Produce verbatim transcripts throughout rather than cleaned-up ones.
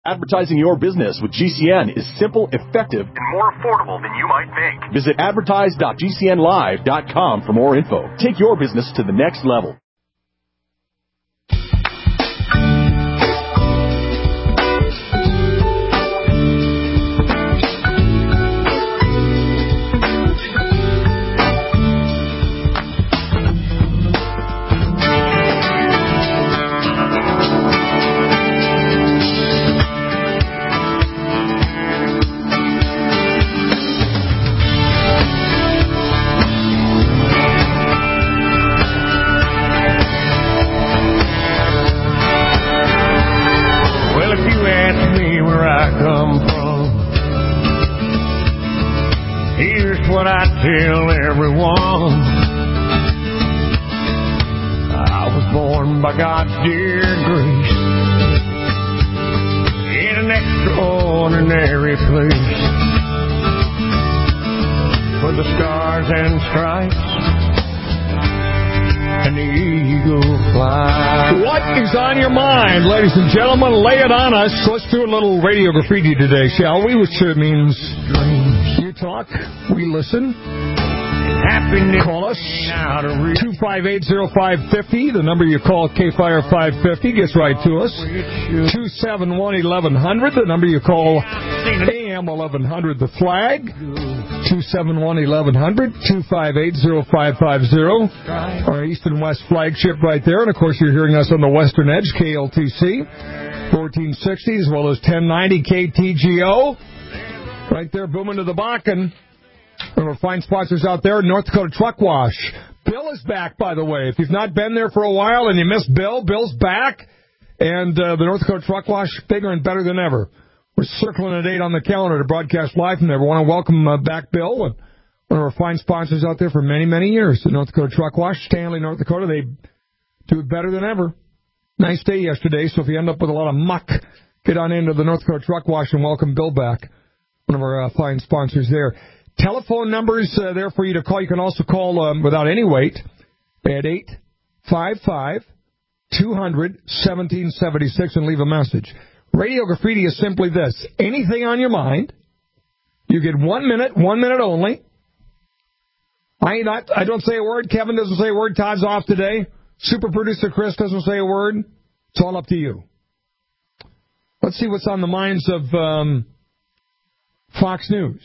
Advertising your business with G C N is simple, effective, and more affordable than you might think. Visit advertise dot g c n live dot com for more info. Take your business to the next level. What I tell everyone, I was born by God's dear grace in an extraordinary place where the stars and stripes and the eagle fly. What is on your mind, ladies and gentlemen? Lay it on us. Let's do a little radio graffiti today, shall we? Which uh, means dreams. You talk, we listen. Happiness. Call us. two five eight, oh five five oh. The number you call, K F I R five fifty, gets right to us. two seven one, eleven hundred. The number you call, A M eleven hundred, the flag. two seven one, eleven hundred. two five eight, oh five five oh. Our East and West flagship right there. And, of course, you're hearing us on the Western Edge, K L T C, fourteen sixty, as well as ten ninety K T G O. Right there, booming to the Bakken. One of our fine sponsors out there, North Dakota Truck Wash. Bill is back, by the way. If you've not been there for a while and you missed Bill, Bill's back. And uh, the North Dakota Truck Wash, bigger and better than ever. We're circling a date on the calendar to broadcast live from there. We want to welcome uh, back Bill, and one of our fine sponsors out there for many, many years. The North Dakota Truck Wash, Stanley, North Dakota. They do it better than ever. Nice day yesterday, so if you end up with a lot of muck, get on into the North Dakota Truck Wash and welcome Bill back. One of our uh, fine sponsors there. Telephone numbers uh, there for you to call. You can also call um, without any wait at eight five five, two hundred, seventeen seventy-six and leave a message. Radio graffiti is simply this. Anything on your mind, you get one minute, one minute only. I ain't not, I don't say a word. Kevin doesn't say a word. Todd's off today. Super producer Chris doesn't say a word. It's all up to you. Let's see what's on the minds of um, Fox News.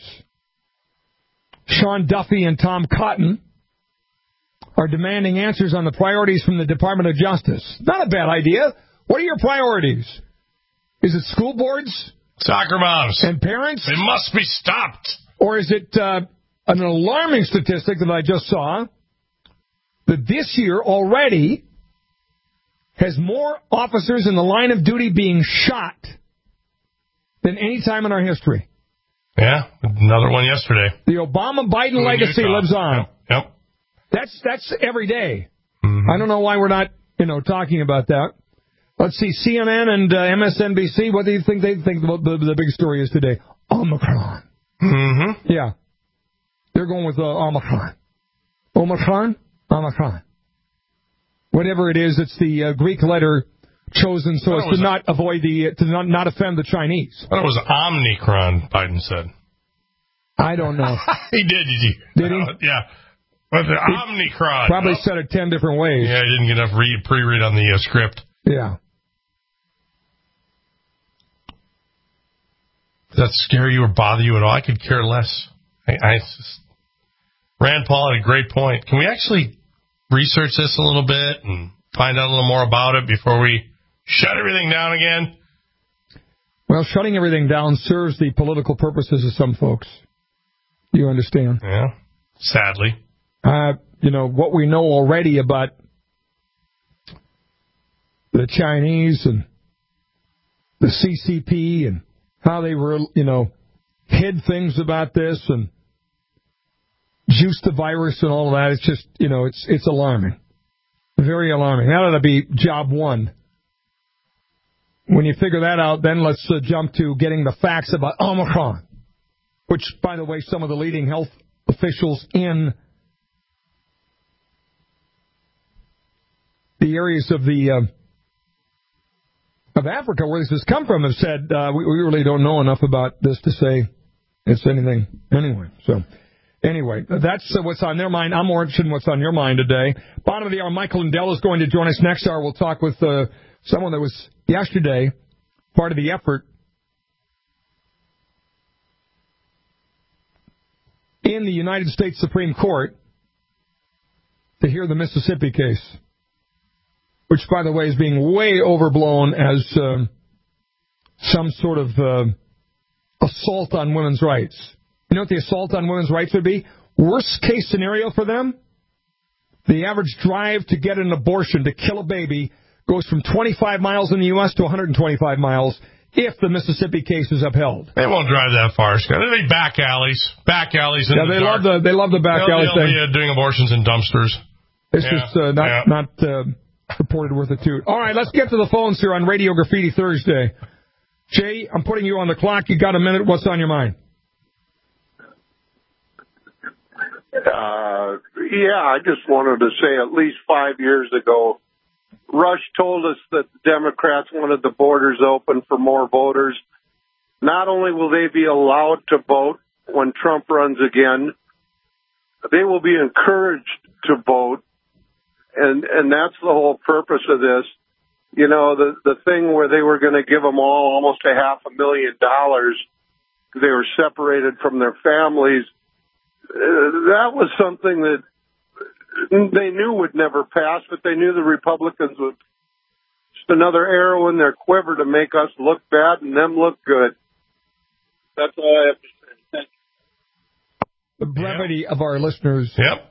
Sean Duffy and Tom Cotton are demanding answers on the priorities from the Department of Justice. Not a bad idea. What are your priorities? Is it school boards? Soccer moms. And parents? They must be stopped. Or is it uh, an alarming statistic that I just saw that this year already has more officers in the line of duty being shot than any time in our history? Yeah, another one yesterday. The Obama-Biden legacy lives on. Yep. yep. That's that's every day. Mm-hmm. I don't know why we're not, you know, talking about that. Let's see, C N N and uh, M S N B C, what do you think they think the, the, the big story is today? Omicron. Mm-hmm. Yeah. They're going with uh, Omicron. Omicron? Omicron. Whatever it is, it's the uh, Greek letter chosen so as to not a, avoid the, to not, not offend the Chinese. I thought it was Omnicron, Biden said. I don't know. he did, did he? Did he? Uh, yeah. But the he Omnicron. Probably oh. said it ten different ways. Yeah, he didn't get enough read, pre-read on the uh, script. Yeah. Does that scare you or bother you at all? I could care less. I, I just, Rand Paul had a great point. Can we actually research this a little bit and find out a little more about it before we shut everything down again? Well, shutting everything down serves the political purposes of some folks. You understand? Yeah, sadly. Uh, you know, what we know already about the Chinese and the C C P and how they were, you know, hid things about this and juiced the virus and all of that. It's just, you know, it's it's alarming. Very alarming. That ought to be job one. When you figure that out, then let's uh, jump to getting the facts about Omicron, which, by the way, some of the leading health officials in the areas of the uh, of Africa, where this has come from, have said, uh, we, we really don't know enough about this to say it's anything anyway. So, anyway, that's uh, what's on their mind. I'm more interested in what's on your mind today. Bottom of the hour, Michael Lindell is going to join us next hour. We'll talk with uh, someone that was yesterday part of the effort in the United States Supreme Court to hear the Mississippi case, which, by the way, is being way overblown as uh, some sort of uh, assault on women's rights. You know what the assault on women's rights would be? Worst case scenario for them, the average drive to get an abortion, to kill a baby, goes from twenty-five miles in the U S to one hundred twenty-five miles if the Mississippi case is upheld. They won't drive that far, Scott. They'll be back alleys. Back alleys in yeah, the they dark. love the they love the back they'll, alley they'll thing. Be, uh, doing abortions in dumpsters. It's yeah. just uh, not, yeah. not uh, reported worth a toot. All right, let's get to the phones here on Radio Graffiti Thursday. Jay, I'm putting you on the clock. You got a minute. What's on your mind? Uh, yeah, I just wanted to say at least five years ago, Rush told us that the Democrats wanted the borders open for more voters. Not only will they be allowed to vote when Trump runs again, they will be encouraged to vote. And, and that's the whole purpose of this. You know, the, the thing where they were going to give them all almost a half a million dollars. They were separated from their families. Uh, that was something that they knew would never pass, but they knew the Republicans would. Just another arrow in their quiver to make us look bad and them look good. That's all I have to say. Thank you. The brevity yep. of our listeners yep.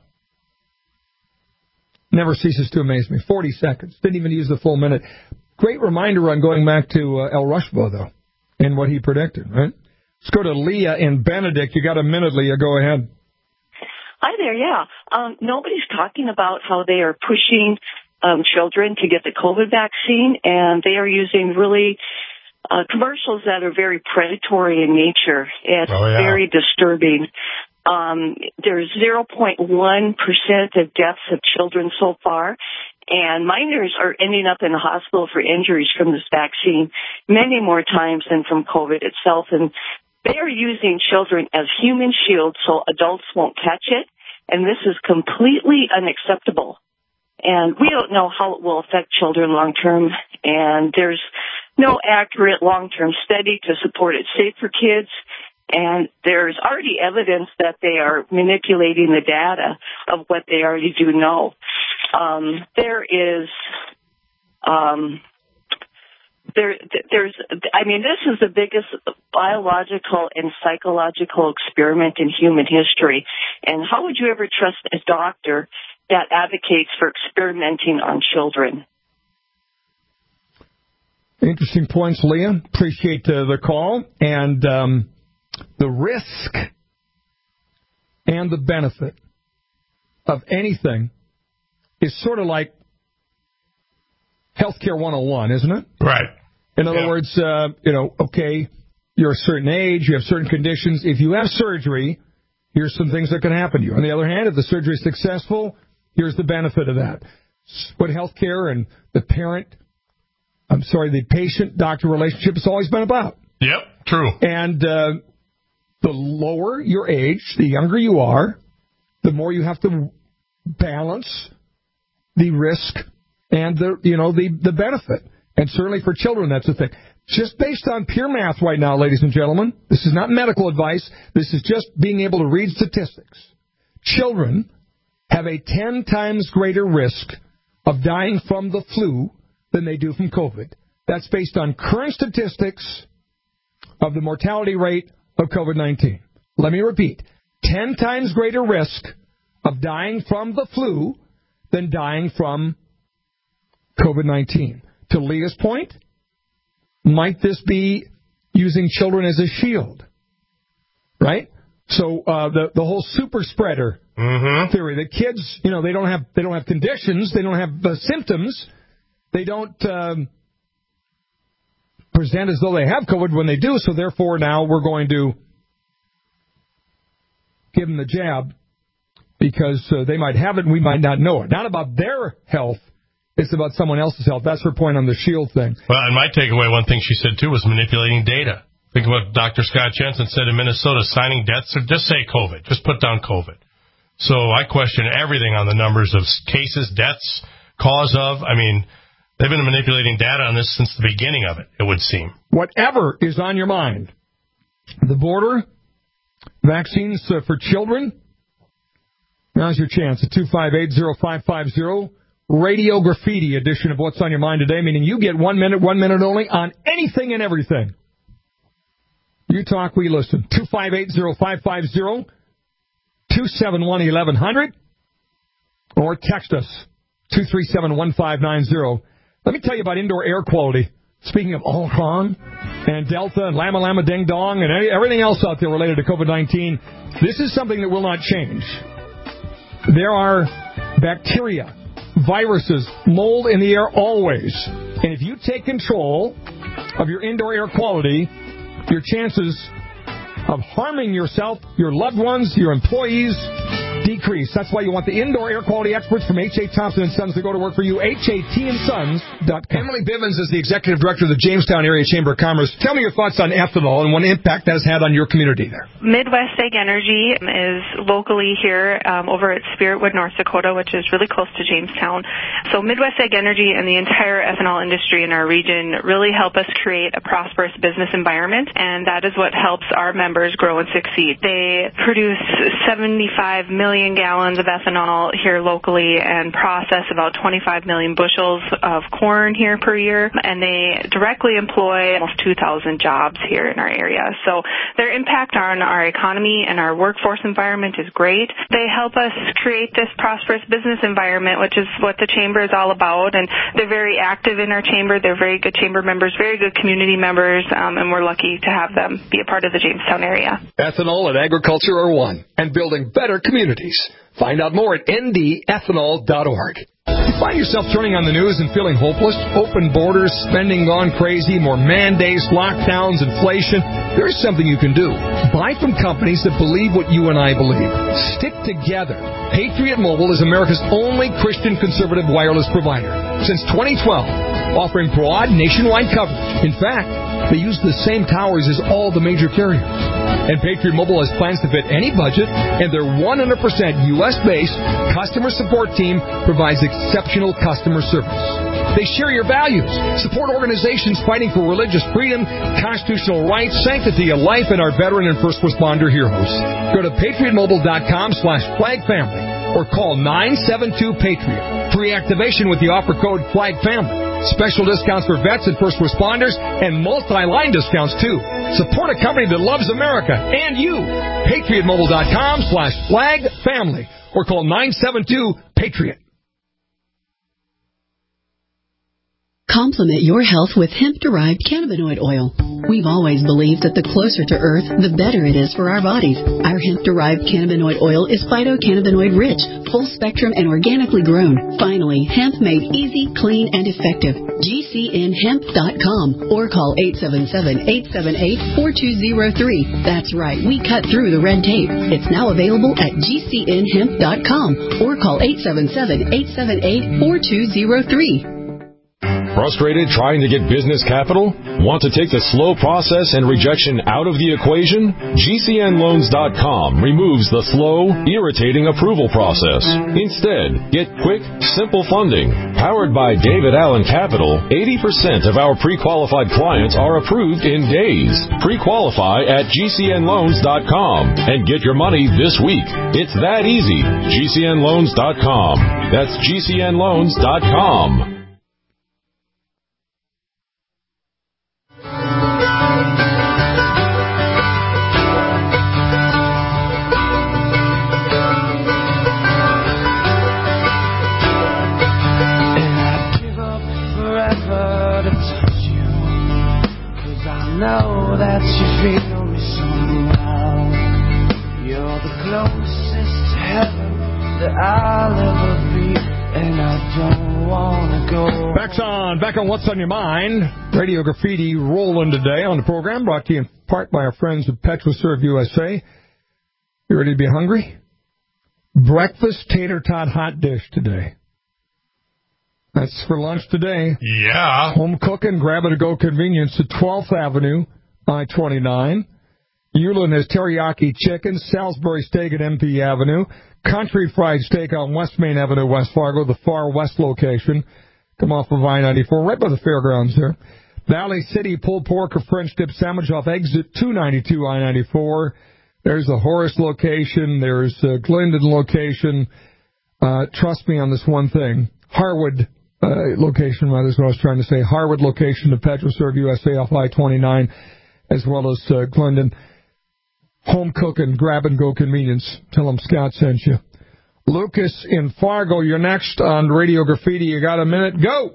never ceases to amaze me. forty seconds. Didn't even use the full minute. Great reminder on going back to uh, El Rushbo, though, and what he predicted, right? Let's go to Leah in Benedict. You got a minute, Leah. Go ahead. Hi there, yeah. Um, nobody's talking about how they are pushing um, children to get the COVID vaccine, and they are using really uh, commercials that are very predatory in nature. It's oh, yeah. very disturbing. Um, there's zero point one percent of deaths of children so far, and minors are ending up in the hospital for injuries from this vaccine many more times than from COVID itself. And they are using children as human shields so adults won't catch it, and this is completely unacceptable. And we don't know how it will affect children long-term, and there's no accurate long-term study to support it's safe for kids. And there's already evidence that they are manipulating the data of what they already do know. Um, there is, um, there, there's, I mean, this is the biggest biological and psychological experiment in human history. And how would you ever trust a doctor that advocates for experimenting on children? Interesting points, Leah. Appreciate uh, the call. And, um, the risk and the benefit of anything is sort of like Healthcare one oh one, isn't it? Right. In other yeah. words, uh, you know, okay, you're a certain age, you have certain conditions. If you have surgery, here's some things that can happen to you. On the other hand, if the surgery is successful, here's the benefit of that. What healthcare and the parent, I'm sorry, the patient-doctor relationship has always been about. Yep, true. And uh, the lower your age, the younger you are, the more you have to balance the risk and the you know the, the benefit. And certainly for children, that's the thing. Just based on pure math right now, ladies and gentlemen, this is not medical advice. This is just being able to read statistics. Children have a ten times greater risk of dying from the flu than they do from COVID. That's based on current statistics of the mortality rate of COVID nineteen. Let me repeat. ten times greater risk of dying from the flu than dying from COVID nineteen. To Leah's point, might this be using children as a shield? Right? So uh, the the whole super spreader mm-hmm. theory that kids, you know, they don't have they don't have conditions, they don't have uh, symptoms, they don't um, present as though they have COVID when they do. So therefore, now we're going to give them the jab because uh, they might have it and we might not know it. Not about their health. It's about someone else's health. That's her point on the shield thing. Well, and my takeaway, one thing she said, too, was manipulating data. Think of what Doctor Scott Jensen said in Minnesota, signing deaths, or just say COVID. Just put down COVID. So I question everything on the numbers of cases, deaths, cause of. I mean, they've been manipulating data on this since the beginning of it, it would seem. Whatever is on your mind. The border, vaccines uh, for children. Now's your chance. A two five eight, oh five five oh Radio Graffiti edition of What's on Your Mind Today, meaning you get one minute, one minute only on anything and everything. You talk, we listen. two five eight, oh five five oh two seven one, eleven hundred, or text us, two three seven, one five nine zero. Let me tell you about indoor air quality. Speaking of Omicron and Delta and Lama Lama Ding Dong and everything else out there related to COVID nineteen, this is something that will not change. There are bacteria, viruses, mold in the air always. And if you take control of your indoor air quality, your chances of harming yourself, your loved ones, your employees decrease. That's why you want the indoor air quality experts from H A. Thompson and Sons to go to work for you. H A T and Sons dot com. Emily Bivens is the executive director of the Jamestown Area Chamber of Commerce. Tell me your thoughts on ethanol and what impact that has had on your community there. Midwest Ag Energy is locally here um, over at Spiritwood, North Dakota, which is really close to Jamestown. So Midwest Ag Energy and the entire ethanol industry in our region really help us create a prosperous business environment, and that is what helps our members grow and succeed. They produce seventy-five million gallons of ethanol here locally and process about twenty-five million bushels of corn here per year, and they directly employ almost two thousand jobs here in our area. So their impact on our economy and our workforce environment is great. They help us create this prosperous business environment, which is what the chamber is all about, and they're very active in our chamber. They're very good chamber members, very good community members, um, and we're lucky to have them be a part of the Jamestown area. Ethanol and agriculture are one, and building better communities. Find out more at N D ethanol dot org. You find yourself turning on the news and feeling hopeless? Open borders, spending gone crazy, more mandates, lockdowns, inflation. There is something you can do. Buy from companies that believe what you and I believe. Stick together. Patriot Mobile is America's only Christian conservative wireless provider since twenty twelve, offering broad nationwide coverage. In fact, they use the same towers as all the major carriers. And Patriot Mobile has plans to fit any budget, and their one hundred percent U S-based customer support team provides exceptional customer service. They share your values, support organizations fighting for religious freedom, constitutional rights, sanctity of life, and our veteran and first responder heroes. Go to patriot mobile dot com slash flag family or call nine seven two PATRIOT. Free activation with the offer code FLAGFAMILY. Special discounts for vets and first responders, and multi-line discounts, too. Support a company that loves America and you. patriot mobile dot com slash flag family or call nine seven two PATRIOT. Complement your health with hemp-derived cannabinoid oil. We've always believed that the closer to Earth, the better it is for our bodies. Our hemp-derived cannabinoid oil is phytocannabinoid-rich, full-spectrum, and organically grown. Finally, hemp made easy, clean, and effective. G C N hemp dot com or call eight seven seven, eight seven eight, four two zero three. That's right, we cut through the red tape. It's now available at G C N hemp dot com or call eight seven seven, eight seven eight, four two zero three. Frustrated trying to get business capital? Want to take the slow process and rejection out of the equation? G C N loans dot com removes the slow, irritating approval process. Instead, get quick, simple funding. Powered by David Allen Capital, eighty percent of our pre-qualified clients are approved in days. Pre-qualify at G C N loans dot com and get your money this week. It's that easy. G C N loans dot com. That's G C N loans dot com. Know that you feel me somehow. You're the closest to heaven that I'll ever be, and I don't want to go. Back on, back on What's on Your Mind. Radio Graffiti rolling today on the program, brought to you in part by our friends at PetroServe U S A. You ready to be hungry? Breakfast tater tot hot dish today. That's for lunch today. Yeah. Home cooking, grab-it-to-go convenience at twelfth Avenue, I twenty-nine. Ulen has teriyaki chicken, Salisbury steak at M P Avenue, Country Fried Steak on West Main Avenue, West Fargo, the far west location. Come off of I ninety-four, right by the fairgrounds there. Valley City pulled pork or French dip sandwich off exit two ninety-two I ninety-four. There's the Horace location. There's the Glendon location. Uh, trust me on this one thing. Harwood uh, location, rather, is what I was trying to say. Harwood location of PetroServe U S A off I twenty-nine, as well as uh, Glendon. Home cooking, grab-and-go convenience. Tell them Scott sent you. Lucas in Fargo, you're next on Radio Graffiti. You got a minute? Go!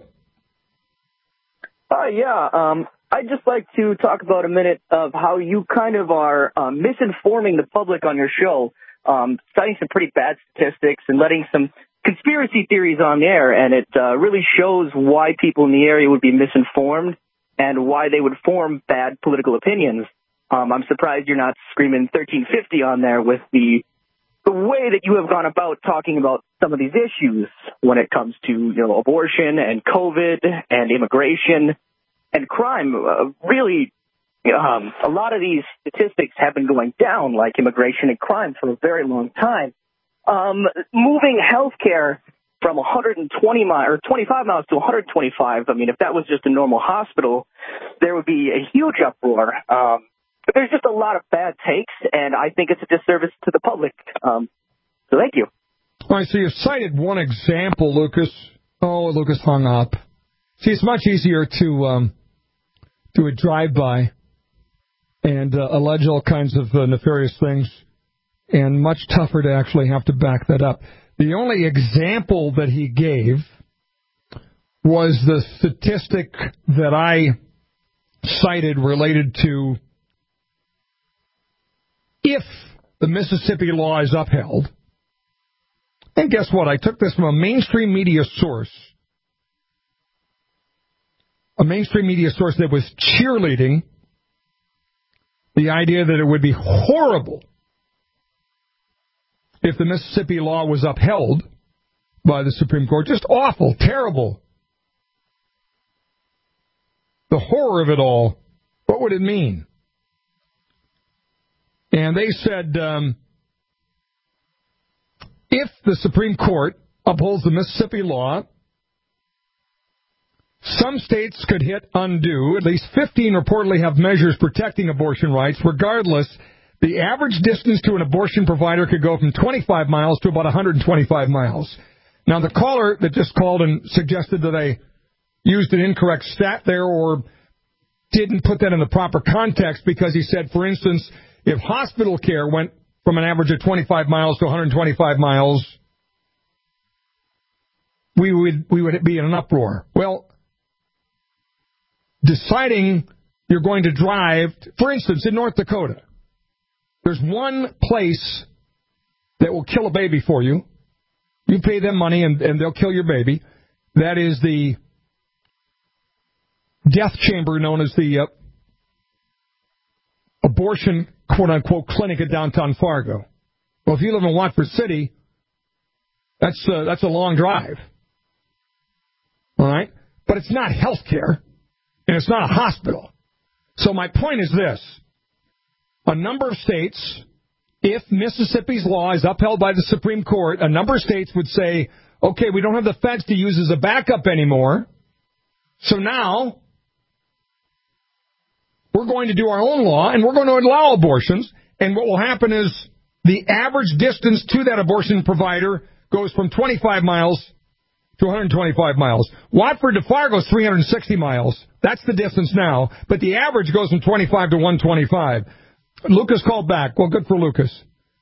Uh, yeah, um, I'd just like to talk about a minute of how you kind of are um, misinforming the public on your show, um, citing some pretty bad statistics and letting some conspiracy theories on the air, and it uh, really shows why people in the area would be misinformed and why they would form bad political opinions. Um, I'm surprised you're not screaming thirteen fifty on there with the the way that you have gone about talking about some of these issues when it comes to, you know, abortion and COVID and immigration and crime. Uh, really, um, a lot of these statistics have been going down, like immigration and crime, for a very long time. Um, moving healthcare from one hundred twenty miles or twenty-five miles to one hundred twenty-five, I mean, if that was just a normal hospital, there would be a huge uproar. Um, But there's just a lot of bad takes, and I think it's a disservice to the public. Um, so thank you. All right, so you cited one example, Lucas. Oh, Lucas hung up. See, it's much easier to um, do a drive-by and uh, allege all kinds of uh, nefarious things, and much tougher to actually have to back that up. The only example that he gave was the statistic that I cited related to if the Mississippi law is upheld. And guess what? I took this from a mainstream media source, a mainstream media source that was cheerleading the idea that it would be horrible if the Mississippi law was upheld by the Supreme Court. Just awful, terrible. The horror of it all. What would it mean? And they said, um, if the Supreme Court upholds the Mississippi law, some states could hit undo. At least fifteen reportedly have measures protecting abortion rights. Regardless, the average distance to an abortion provider could go from twenty-five miles to about one hundred twenty-five miles. Now, the caller that just called and suggested that I used an incorrect stat there or didn't put that in the proper context, because he said, for instance, if hospital care went from an average of twenty-five miles to one hundred twenty-five miles, we would we would be in an uproar. Well, deciding you're going to drive, for instance, in North Dakota, there's one place that will kill a baby for you. You pay them money and, and they'll kill your baby. That is the death chamber known as the uh, abortion, quote-unquote, clinic at downtown Fargo. Well, if you live in Watford City, that's uh, that's a long drive. All right? But it's not health care, and it's not a hospital. So my point is this. A number of states, if Mississippi's law is upheld by the Supreme Court, a number of states would say, okay, we don't have the feds to use as a backup anymore, so now we're going to do our own law, and we're going to allow abortions, and what will happen is the average distance to that abortion provider goes from twenty-five miles to one hundred twenty-five miles. Watford to Fargo is three hundred sixty miles. That's the distance now, but the average goes from twenty-five to one hundred twenty-five. Lucas called back. Well, good for Lucas.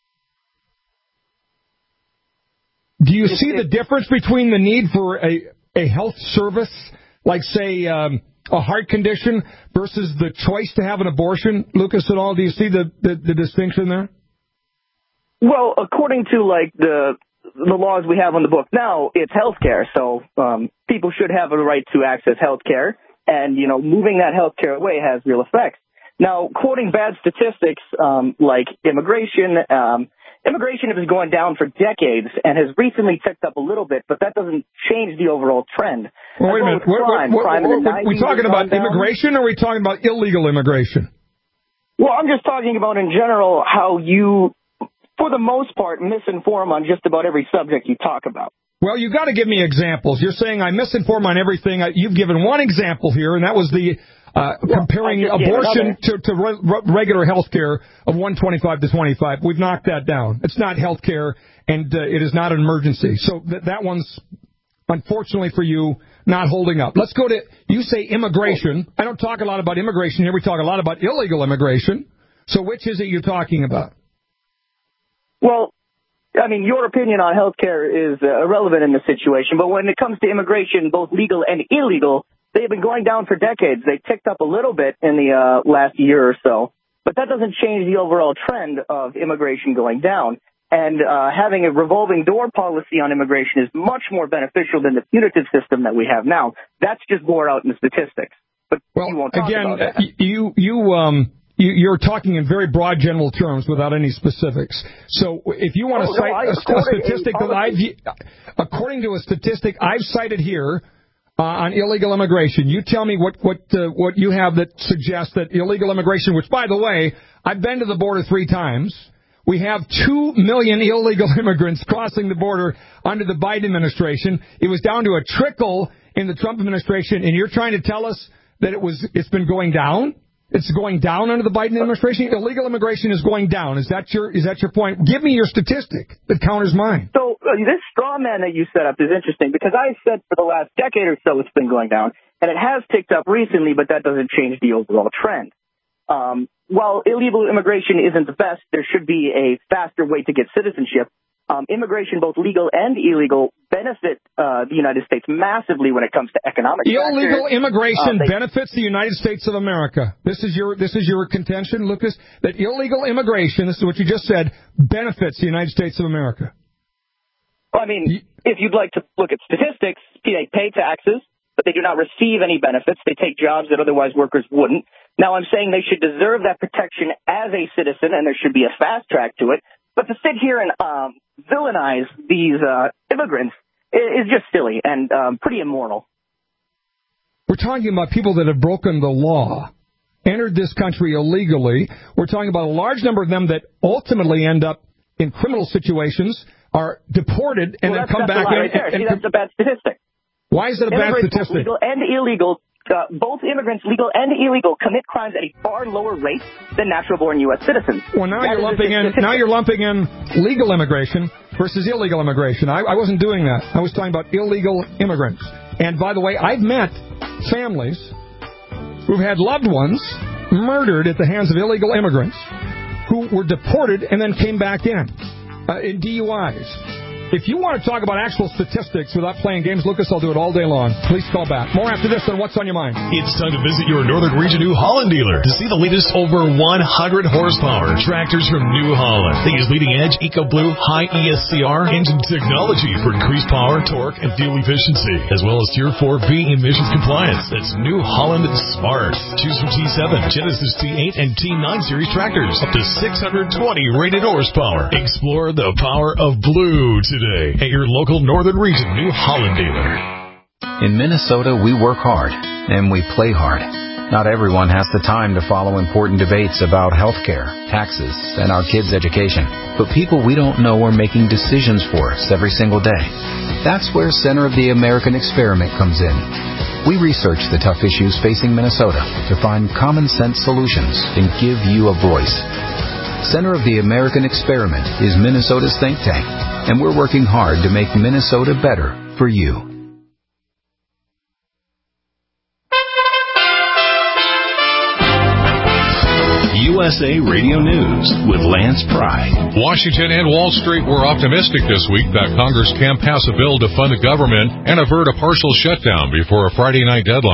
Do you see the difference between the need for a, a health service, like, say, um, a heart condition, versus the choice to have an abortion, Lucas, at all? Do you see the, the, the distinction there? Well, according to, like, the the laws we have on the book now, it's health care. So um, people should have a right to access health care. And, you know, moving that health care away has real effects. Now, quoting bad statistics um, like immigration um, immigration has been going down for decades and has recently ticked up a little bit, but that doesn't change the overall trend. Well, wait a minute. What, crime, what, crime what, what, are we talking about immigration or are we talking about illegal immigration? Well, I'm just talking about in general how you, for the most part, misinform on just about every subject you talk about. Well, you've got to give me examples. You're saying I misinform on everything. You've given one example here, and that was the uh, well, comparing abortion to, to re- regular health care of one twenty-five to twenty-five. We've knocked that down. It's not health care, and uh, it is not an emergency. So th- that one's, unfortunately for you, not holding up. Let's go to, you say immigration. I don't talk a lot about immigration here. We talk a lot about illegal immigration. So which is it you're talking about? Well, I mean, your opinion on health care is uh, irrelevant in this situation, but when it comes to immigration, both legal and illegal, they've been going down for decades. They ticked up a little bit in the uh, last year or so, but that doesn't change the overall trend of immigration going down. And uh, having a revolving door policy on immigration is much more beneficial than the punitive system that we have now. That's just bore out in the statistics. But well, you won't talk again, about that. you you um. You're talking in very broad general terms without any specifics. So if you want to oh, cite no, I, a, a statistic that I've, according to a statistic I've cited here uh, on illegal immigration, you tell me what what uh, what you have that suggests that illegal immigration, which by the way, I've been to the border three times. We have two million illegal immigrants crossing the border under the Biden administration. It was down to a trickle in the Trump administration, and you're trying to tell us that it was it's been going down? It's going down under the Biden administration? Illegal immigration is going down. Is that your is that your point? Give me your statistic that counters mine. So uh, this straw man that you set up is interesting because I said for the last decade or so it's been going down, and it has ticked up recently, but that doesn't change the overall trend. Um, while illegal immigration isn't the best, there should be a faster way to get citizenship. Um, immigration, both legal and illegal, benefit uh, the United States massively when it comes to economic Illegal factors. immigration uh, they, benefits the United States of America. This is your this is your contention, Lucas, that illegal immigration, this is what you just said, benefits the United States of America. Well, I mean, if you'd like to look at statistics, they pay taxes, but they do not receive any benefits. They take jobs that otherwise workers wouldn't. Now, I'm saying they should deserve that protection as a citizen, and there should be a fast track to it. But to sit here and um, villainize these uh, immigrants is just silly and um, pretty immoral. We're talking about people that have broken the law, entered this country illegally. We're talking about a large number of them that ultimately end up in criminal situations, are deported, and well, then come back in. in. Right there. See, that's a bad statistic. Why is it a bad statistic? Legal and illegal. Uh, both immigrants, legal and illegal, commit crimes at a far lower rate than natural-born U S citizens. Well, now that you're lumping in. Now you're lumping in legal immigration versus illegal immigration. I, I wasn't doing that. I was talking about illegal immigrants. And by the way, I've met families who've had loved ones murdered at the hands of illegal immigrants who were deported and then came back in uh, in D U Is. If you want to talk about actual statistics without playing games, Lucas, I'll do it all day long. Please call back. More after this on What's on Your Mind. It's time to visit your Northern Region New Holland dealer to see the latest over one hundred horsepower tractors from New Holland. They use leading-edge EcoBlue high E S C R engine technology for increased power, torque, and fuel efficiency, as well as Tier four B emissions compliance. That's New Holland Smart. Choose from T seven, Genesis T eight, and T nine series tractors, up to six hundred twenty rated horsepower. Explore the power of blue today. Today at your local Northern Region New Holland dealer. In Minnesota, we work hard and we play hard. Not everyone has the time to follow important debates about health care, taxes, and our kids' education. But people we don't know are making decisions for us every single day. That's where Center of the American Experiment comes in. We research the tough issues facing Minnesota to find common sense solutions and give you a voice. Center of the American Experiment is Minnesota's think tank, and we're working hard to make Minnesota better for you. U S A Radio News with Lance Pry. Washington and Wall Street were optimistic this week that Congress can pass a bill to fund the government and avert a partial shutdown before a Friday night deadline.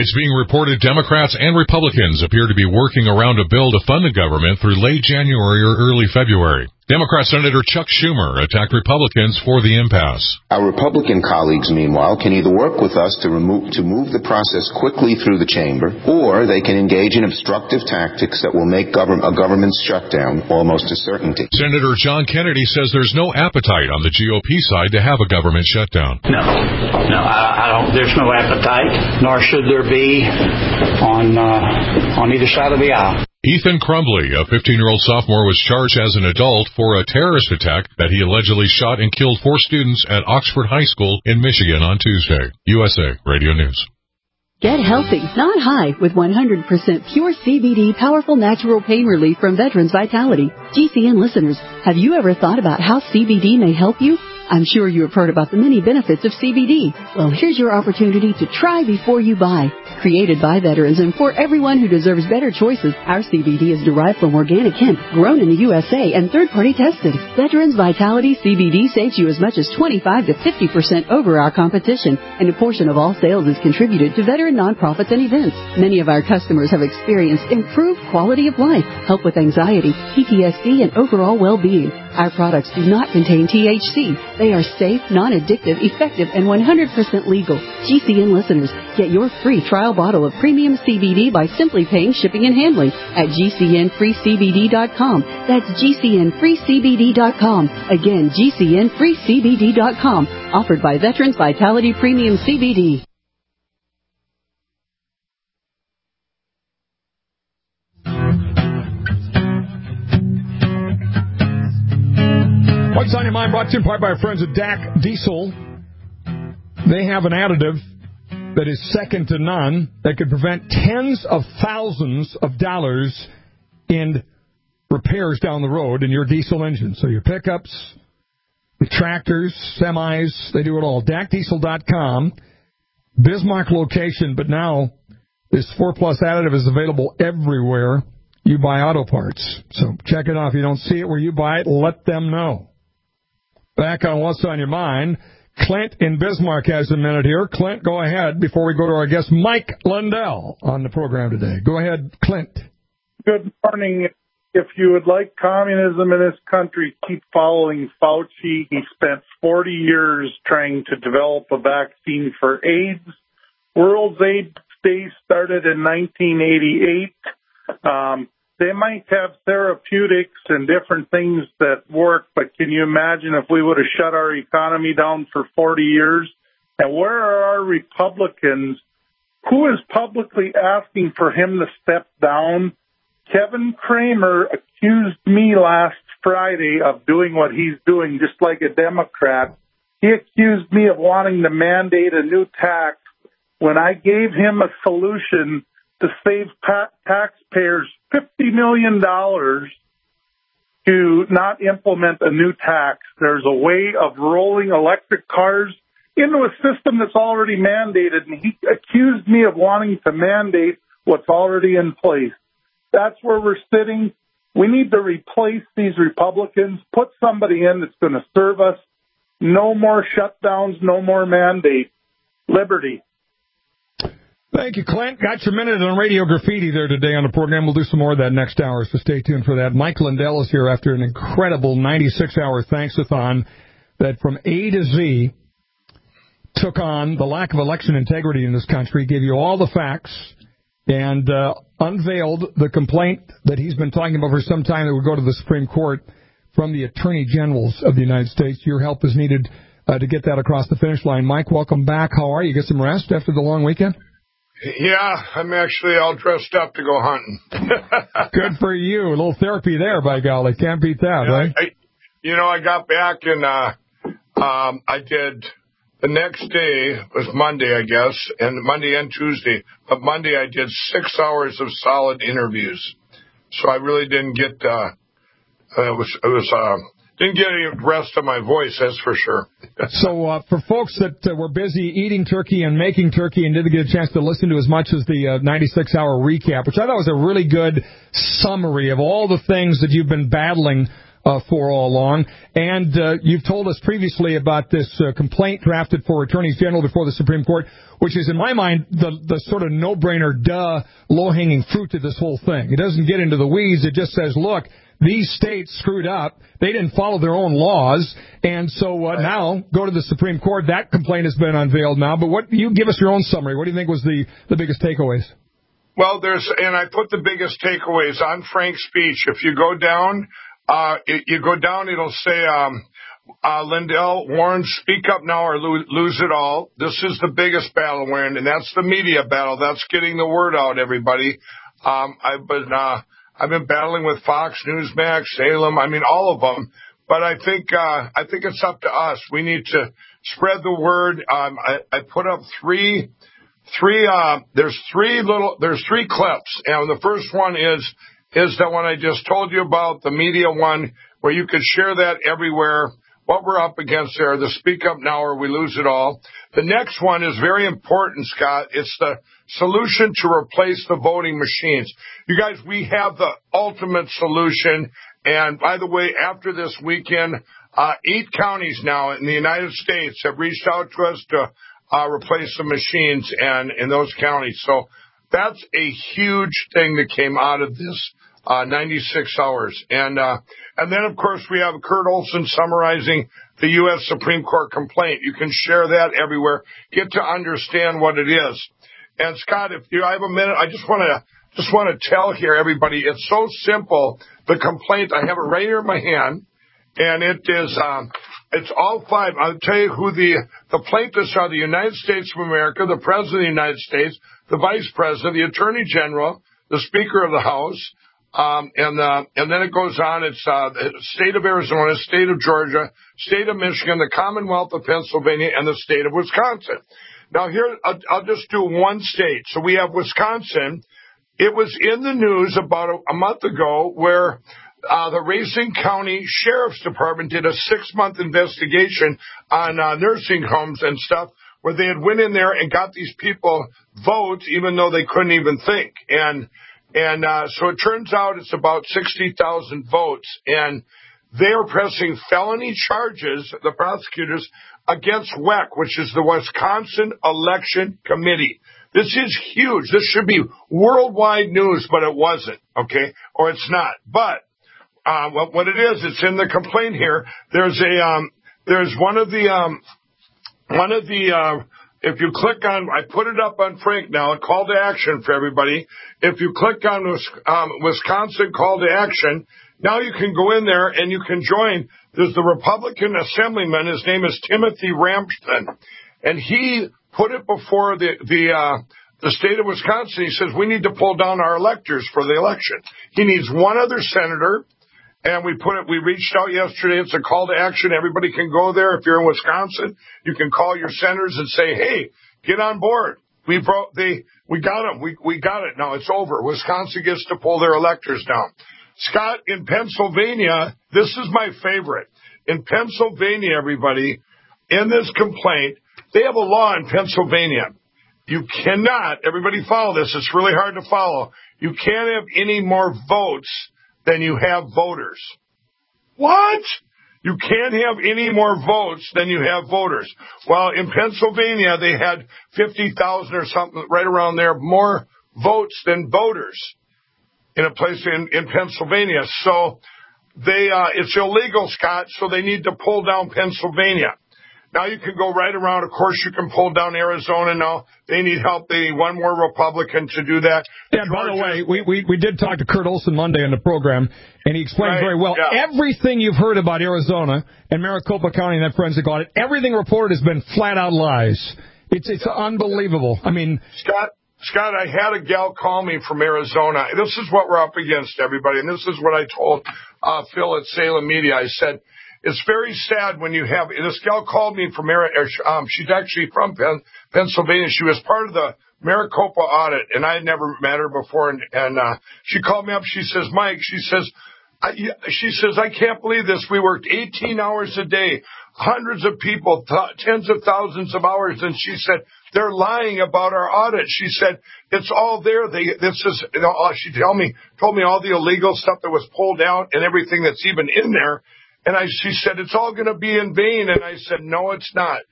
It's being reported Democrats and Republicans appear to be working around a bill to fund the government through late January or early February. Democrat Senator Chuck Schumer attacked Republicans for the impasse. Our Republican colleagues, meanwhile, can either work with us to, remove, to move the process quickly through the chamber, or they can engage in obstructive tactics that will make government, a government shutdown almost a certainty. Senator John Kennedy says there's no appetite on the G O P side to have a government shutdown. No, no, I, I don't. There's no appetite, nor should there be on uh, on either side of the aisle. Ethan Crumbly, a fifteen-year-old sophomore, was charged as an adult for a terrorist attack that he allegedly shot and killed four students at Oxford High School in Michigan on Tuesday. U S A Radio News. Get healthy, not high, with one hundred percent pure C B D powerful natural pain relief from Veterans Vitality. G C N listeners, have you ever thought about how C B D may help you? I'm sure you have heard about the many benefits of C B D. Well, here's your opportunity to try before you buy. Created by veterans and for everyone who deserves better choices, our C B D is derived from organic hemp, grown in the U S A and third-party tested. Veterans Vitality C B D saves you as much as twenty-five to fifty percent over our competition, and a portion of all sales is contributed to veteran nonprofits and events. Many of our customers have experienced improved quality of life, help with anxiety, P T S D, and overall well-being. Our products do not contain T H C. They are safe, non-addictive, effective, and one hundred percent legal. G C N listeners, get your free trial bottle of premium C B D by simply paying shipping and handling at G C N free C B D dot com. That's G C N free C B D dot com. Again, G C N free C B D dot com. Offered by Veterans Vitality Premium C B D. What's on your mind? Brought to you in part by our friends at D A C Diesel. They have an additive that is second to none that could prevent tens of thousands of dollars in repairs down the road in your diesel engine. So your pickups, the tractors, semis, they do it all. D A C diesel dot com, Bismarck location, but now this four plus additive is available everywhere you buy auto parts. So check it out. If you don't see it where you buy it, let them know. Back on What's on Your Mind, Clint in Bismarck has a minute here. Clint, go ahead before we go to our guest, Mike Lindell, on the program today. Go ahead, Clint. Good morning. If you would like communism in this country, keep following Fauci. He spent forty years trying to develop a vaccine for AIDS. World AIDS Day started in nineteen eighty-eight. Um, They might have therapeutics and different things that work, but can you imagine if we would have shut our economy down for forty years? And where are our Republicans? Who is publicly asking for him to step down? Kevin Cramer accused me last Friday of doing what he's doing, just like a Democrat. He accused me of wanting to mandate a new tax when I gave him a solution to save pa- taxpayers fifty million dollars to not implement a new tax. There's a way of rolling electric cars into a system that's already mandated, and he accused me of wanting to mandate what's already in place. That's where we're sitting. We need to replace these Republicans, put somebody in that's going to serve us. No more shutdowns, no more mandates. Liberty. Thank you, Clint. Got your minute on Radio Graffiti there today on the program. We'll do some more of that next hour, so stay tuned for that. Mike Lindell is here after an incredible ninety-six hour thanks-a-thon that from A to Z took on the lack of election integrity in this country, gave you all the facts, and uh, unveiled the complaint that he's been talking about for some time that would go to the Supreme Court from the Attorney Generals of the United States. Your help is needed uh, to get that across the finish line. Mike, welcome back. How are you? Get some rest after the long weekend? Yeah, I'm actually all dressed up to go hunting. Good for you. A little therapy there, by golly. Can't beat that, yeah, right? I, you know, I got back and uh, um, I did the next day was Monday, I guess, and Monday and Tuesday. But Monday I did six hours of solid interviews. So I really didn't get, uh, it was, it was, uh, didn't get any rest of my voice, that's for sure. So uh, for folks that uh, were busy eating turkey and making turkey and didn't get a chance to listen to as much as the uh, ninety-six hour recap, which I thought was a really good summary of all the things that you've been battling uh, for all along. And uh, you've told us previously about this uh, complaint drafted for attorneys general before the Supreme Court. which is, in my mind, the, the sort of no-brainer, duh, low-hanging fruit to this whole thing. It doesn't get into the weeds. It just says, look, these states screwed up. They didn't follow their own laws, and so uh, now go to the Supreme Court. That complaint has been unveiled now. But what you give us your own summary. What do you think was the, the biggest takeaways? Well, there's, and I put the biggest takeaways on Frank's speech. If you go down, uh, it, you go down, it'll say, um, uh, Lindell, Warren, speak up now or lose, lose it all. This is the biggest battle we're in, and that's the media battle. That's getting the word out, everybody. Um, I've been, uh, I've been battling with Fox, Newsmax, Salem, I mean, all of them. But I think, uh, I think it's up to us. We need to spread the word. Um, I, I put up three, Three, uh, there's three little, there's three clips. And the first one is, is the one I just told you about, the media one, where you could share that everywhere. What we're up against there, the speak up now or we lose it all. The next one is very important, Scott. It's the solution to replace the voting machines. You guys, we have the ultimate solution. And by the way, after this weekend, uh, eight counties now in the United States have reached out to us to Uh, replace the machines and in those counties. So that's a huge thing that came out of this uh, ninety-six hours. And uh, and then, of course, we have Kurt Olson summarizing the U S Supreme Court complaint. You can share that everywhere. Get to understand what it is. And, Scott, if you I have a minute, I just want to just want to tell here, everybody, it's so simple. The complaint, I have it right here in my hand, and it is um, – it's all five. I'll tell you who the, the plaintiffs are: the United States of America, the President of the United States, the Vice President, the Attorney General, the Speaker of the House, um, and uh, and then it goes on. It's uh, the State of Arizona, State of Georgia, State of Michigan, the Commonwealth of Pennsylvania, and the State of Wisconsin. Now here, I'll, I'll just do one state. So we have Wisconsin. It was in the news about a, a month ago where Uh, the Racine County Sheriff's Department did a six-month investigation on uh, nursing homes and stuff where they had went in there and got these people votes even though they couldn't even think. And and uh, so it turns out it's about sixty thousand votes. And they are pressing felony charges, the prosecutors, against W E C, which is the Wisconsin Election Committee. This is huge. This should be worldwide news, but it wasn't, okay? Or it's not. But Uh, what, what it is, it's in the complaint here. There's a, um, there's one of the, um, one of the, uh, if you click on, I put it up on Frank now, a call to action for everybody. If you click on um, Wisconsin call to action, now you can go in there and you can join. There's the Republican Assemblyman. His name is Timothy Ramsden. And he put it before the, the, uh, the state of Wisconsin. He says, we need to pull down our electors for the election. He needs one other senator. And we put it, we reached out yesterday. It's a call to action. Everybody can go there. If you're in Wisconsin, you can call your senators and say, hey, get on board. We broke, they, we got them. We, we got it. Now it's over. Wisconsin gets to pull their electors down. Scott, in Pennsylvania, this is my favorite. In Pennsylvania, everybody, in this complaint, they have a law in Pennsylvania. You cannot, everybody follow this. It's really hard to follow. You can't have any more votes than you have voters. What? You can't have any more votes than you have voters. Well, in Pennsylvania, they had fifty thousand or something right around there, more votes than voters in a place in, in Pennsylvania. So they, uh, it's illegal, Scott, so they need to pull down Pennsylvania. Now you can go right around. Of course, you can pull down Arizona now. They need help. They need one more Republican to do that. Yeah, by the way, we, we, we did talk to Kurt Olson Monday on the program, and he explained right, very well yeah. everything you've heard about Arizona and Maricopa County and that forensic audit. Everything reported has been flat-out lies. It's it's yeah. unbelievable. I mean, Scott, Scott, I had a gal call me from Arizona. This is what we're up against, everybody, and this is what I told uh, Phil at Salem Media. I said, it's very sad when you have, this gal called me from, um, she's actually from Penn, Pennsylvania. She was part of the Maricopa audit, and I had never met her before. And, and uh, she called me up. She says, Mike, she says, I, she says, I can't believe this. We worked eighteen hours a day, hundreds of people, th- tens of thousands of hours. And she said, they're lying about our audit. She said, it's all there. They, this is, you know, she told me, told me all the illegal stuff that was pulled out and everything that's even in there. And I, she said, it's all going to be in vain. And I said, no, it's not.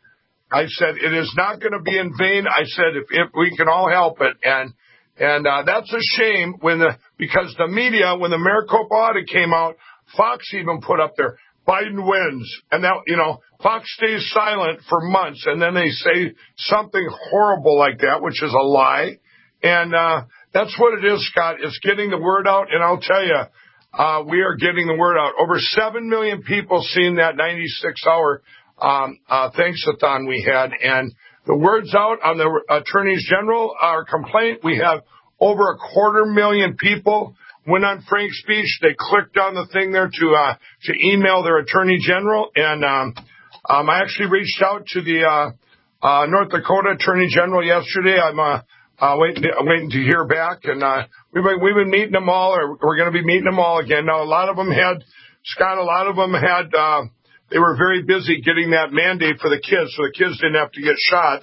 I said, it is not going to be in vain. I said, if, if we can all help it. And and uh, that's a shame when the because the media, when the Maricopa audit came out, Fox even put up there, Biden wins. And that, you know, Fox stays silent for months. And then they say something horrible like that, which is a lie. And uh, that's what it is, Scott. It's getting the word out. And I'll tell you, uh, we are getting the word out. Over seven million people seen that ninety-six hour um, uh, thanks-a-thon we had. And the word's out on the attorneys general, our complaint. We have over a quarter million people went on Frank's speech. They clicked on the thing there to uh, to email their attorney general. And um, um, I actually reached out to the uh, uh, North Dakota attorney general yesterday. I'm uh, uh, waiting, to, waiting to hear back. And uh, we've been, we've been meeting them all, or we're going to be meeting them all again. Now, a lot of them had, Scott, a lot of them had, uh, they were very busy getting that mandate for the kids, so the kids didn't have to get shots.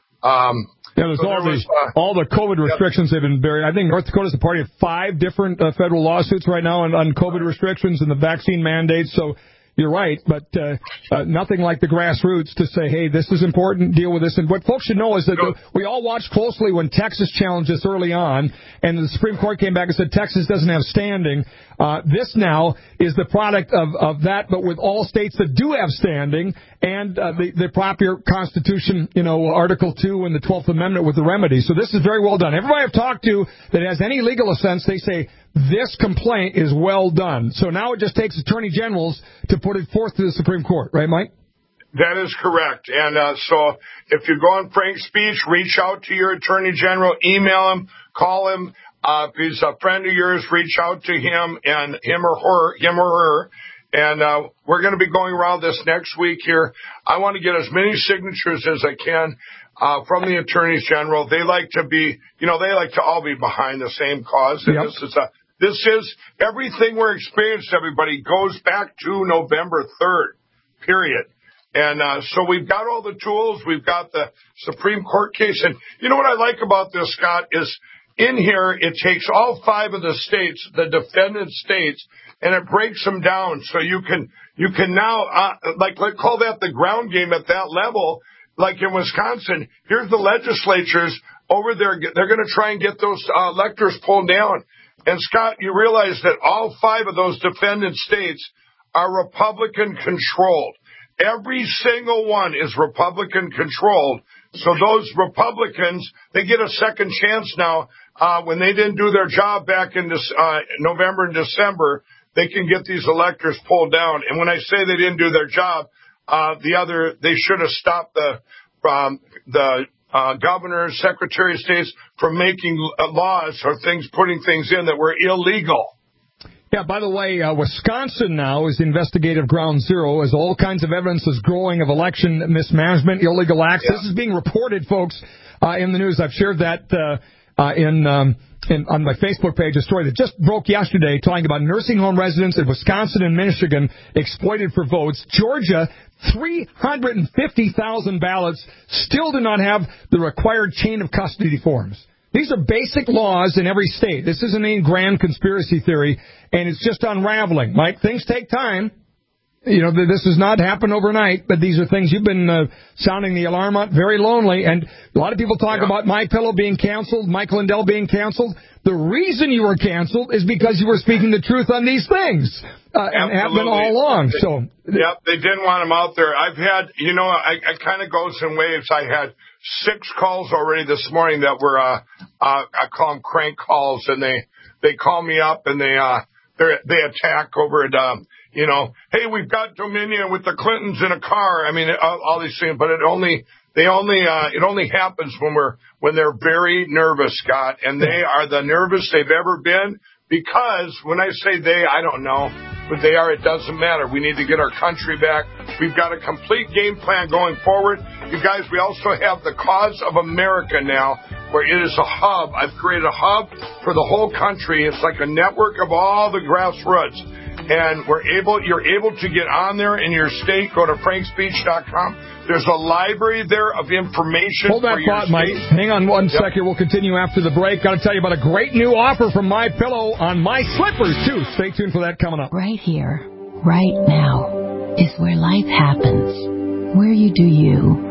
Um, Yeah, there's so all there the was, uh, all the COVID restrictions have been buried. I think North Dakota's a party of five different uh, federal lawsuits right now on, on COVID restrictions and the vaccine mandates. So you're right, but uh, uh, nothing like the grassroots to say, hey, this is important, deal with this. And what folks should know is that the, we all watched closely when Texas challenged this early on, and the Supreme Court came back and said Texas doesn't have standing. Uh, this now is the product of, of that, but with all states that do have standing, and uh, the, the proper Constitution, you know, Article two and the twelfth Amendment with the remedy. So this is very well done. Everybody I've talked to that has any legal sense, they say this complaint is well done. So now it just takes attorney generals to put it forth to the Supreme Court. Right, Mike? That is correct. And uh, so if you go on Frank's speech, reach out to your attorney general, email him, call him. Uh, if he's a friend of yours, reach out to him and him or her, him or her. And uh, we're going to be going around this next week here. I want to get as many signatures as I can uh, from the attorneys general. They like to be, you know, they like to all be behind the same cause. And Yep. this is a, this is everything we're experiencing. Everybody goes back to November third, period. And uh, so we've got all the tools. We've got the Supreme Court case. And you know what I like about this, Scott, is in here it takes all five of the states, the defendant states, and it breaks them down. So you can you can now, uh, like, let's call that the ground game at that level. Like in Wisconsin, here's the legislatures over there. They're going to try and get those uh, electors pulled down. And, Scott, you realize that all five of those defendant states are Republican-controlled. Every single one is Republican-controlled. So those Republicans, they get a second chance now. Uh, when they didn't do their job back in this, uh, November and December, they can get these electors pulled down. And when I say they didn't do their job, uh, the other, they should have stopped the, um, the, uh, governors, secretary of states from making laws or things, putting things in that were illegal. Yeah, by the way, uh, Wisconsin now is investigative ground zero as all kinds of evidence is growing of election mismanagement, illegal acts. Yeah. This is being reported, folks, uh, in the news. I've shared that uh, uh, in, um, in on my Facebook page, a story that just broke yesterday talking about nursing home residents in Wisconsin and Michigan exploited for votes. Georgia, three hundred fifty thousand ballots still do not have the required chain of custody forms. These are basic laws in every state. This isn't any grand conspiracy theory, and it's just unraveling. Mike, things take time. You know, this does not happen overnight, but these are things you've been uh, sounding the alarm on. Very lonely, and a lot of people talk yeah. about MyPillow being canceled, Mike Lindell being canceled. The reason you were canceled is because you were speaking the truth on these things, uh, and have been all along. They, so, yep, they didn't want them out there. I've had, you know, I, I kind of goes in waves. I had six calls already this morning that were, uh, uh, I call them crank calls, and they they call me up and they uh they they attack over it. Um, you know, hey, we've got Dominion with the Clintons in a car. I mean, all, all these things, but it only. They only, uh, it only happens when we're, when they're very nervous, Scott, and they are the nervous they've ever been because when I say they, I don't know, but they are, it doesn't matter. We need to get our country back. We've got a complete game plan going forward. You guys, we also have the Cause of America now, where it is a hub. I've created a hub for the whole country. It's like a network of all the grassroots. And we're able, you're able to get on there in your state. Go to frank speech dot com. There's a library there of information. Hold that for your thought, Mike. state. Hang on one Yep. second. We'll continue after the break. Got to tell you about a great new offer from MyPillow on My Slippers, too. Stay tuned for that coming up. Right here, right now, is where life happens. Where you do you.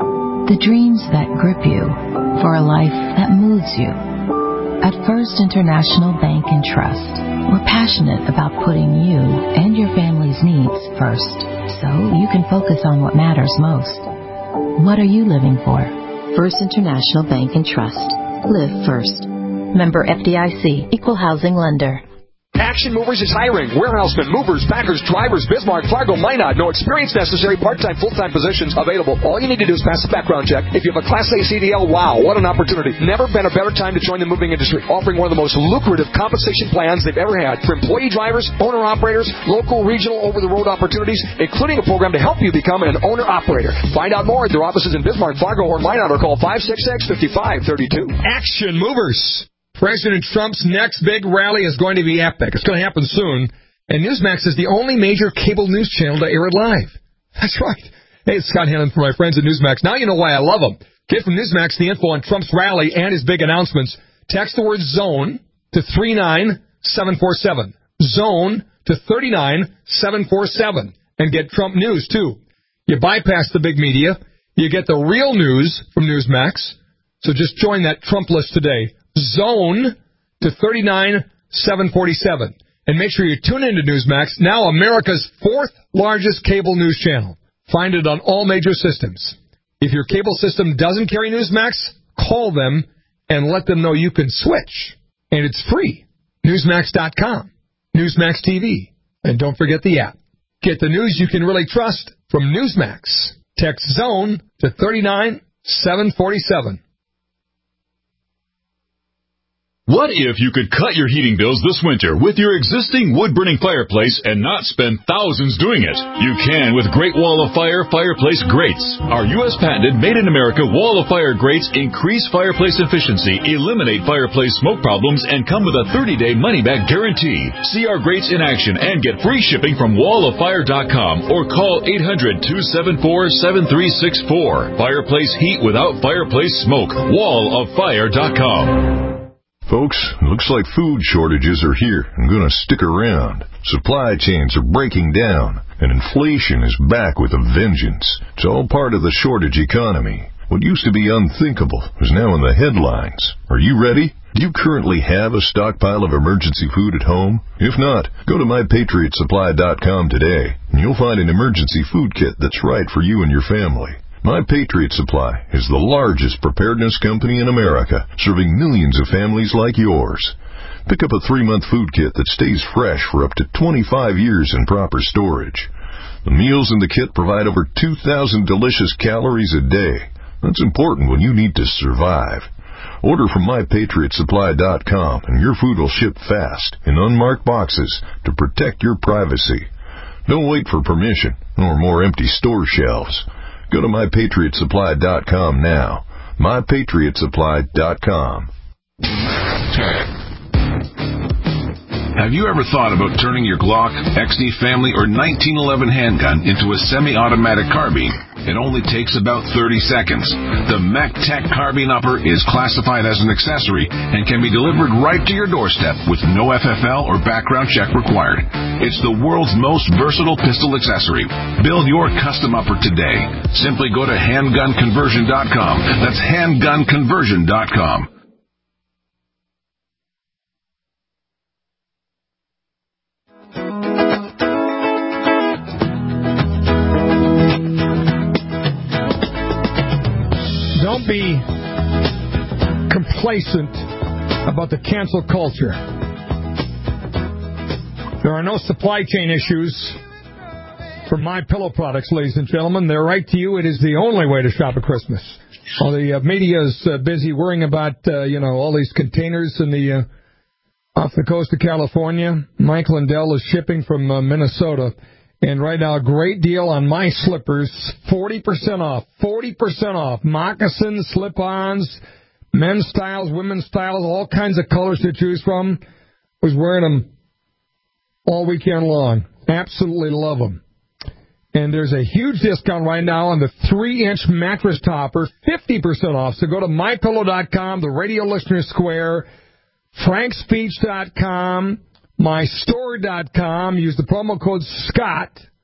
the dreams that grip you for a life that moves you. At First International Bank and Trust, we're passionate about putting you and your family's needs first, so you can focus on what matters most. What are you living for? First International Bank and Trust. Live first. Member F D I C, Equal Housing Lender. Action Movers is hiring. Warehousemen, movers, packers, drivers, Bismarck, Fargo, Minot. No experience necessary. Part-time, full-time positions available. All you need to do is pass a background check. If you have a Class A C D L, wow, what an opportunity. Never been a better time to join the moving industry. Offering one of the most lucrative compensation plans they've ever had. For employee drivers, owner-operators, local, regional, over-the-road opportunities, including a program to help you become an owner-operator. Find out more at their offices in Bismarck, Fargo, or Minot, or call five six six, five five three two. Action Movers. President Trump's next big rally is going to be epic. It's going to happen soon. And Newsmax is the only major cable news channel to air it live. That's right. Hey, it's Scott Hannon for my friends at Newsmax. Now you know why I love them. Get from Newsmax the info on Trump's rally and his big announcements. Text the word ZONE to three nine seven four seven. ZONE to three nine seven four seven. And get Trump news, too. You bypass the big media. You get the real news from Newsmax. So just join that Trump list today. Zone to three nine seven four seven. And make sure you tune into Newsmax, now America's fourth largest cable news channel. Find it on all major systems. If your cable system doesn't carry Newsmax, call them and let them know you can switch. And it's free. Newsmax dot com. Newsmax T V. And don't forget the app. Get the news you can really trust from Newsmax. Text ZONE to three nine seven four seven. What if you could cut your heating bills this winter with your existing wood-burning fireplace and not spend thousands doing it? You can with Great Wall of Fire Fireplace Grates. Our U S patented made-in-America Wall of Fire grates increase fireplace efficiency, eliminate fireplace smoke problems, and come with a thirty-day money-back guarantee. See our grates in action and get free shipping from wall of fire dot com or call eight hundred, two seven four, seven three six four. Fireplace heat without fireplace smoke. wall of fire dot com. Folks, looks like food shortages are here and going to stick around. Supply chains are breaking down, and inflation is back with a vengeance. It's all part of the shortage economy. What used to be unthinkable is now in the headlines. Are you ready? Do you currently have a stockpile of emergency food at home? If not, go to my patriot supply dot com today, and you'll find an emergency food kit that's right for you and your family. My Patriot Supply is the largest preparedness company in America, serving millions of families like yours. Pick up a three-month food kit that stays fresh for up to twenty-five years in proper storage. The meals in the kit provide over two thousand delicious calories a day. That's important when you need to survive. Order from my patriot supply dot com, and your food will ship fast in unmarked boxes to protect your privacy. Don't wait for permission or more empty store shelves. Go to my patriot supply dot com now. my patriot supply dot com. Have you ever thought about turning your Glock, X D Family, or nineteen eleven handgun into a semi-automatic carbine? It only takes about thirty seconds. The MacTech Carbine Upper is classified as an accessory and can be delivered right to your doorstep with no F F L or background check required. It's the world's most versatile pistol accessory. Build your custom upper today. Simply go to handgun conversion dot com. That's handgun conversion dot com. Don't be complacent about the cancel culture. There are no supply chain issues for MyPillow products, ladies and gentlemen. They're right to you. It is the only way to shop at Christmas. While the uh, media is uh, busy worrying about, uh, you know, all these containers in the uh, off the coast of California, Mike Lindell is shipping from uh, Minnesota. And right now, a great deal on my slippers, forty percent off, forty percent off. Moccasins, slip-ons, men's styles, women's styles, all kinds of colors to choose from. Was wearing them all weekend long. Absolutely love them. And there's a huge discount right now on the three-inch mattress topper, fifty percent off. So go to my pillow dot com, the Radio Listener Square, frank speech dot com, my store dot com. Use the promo code SCOTT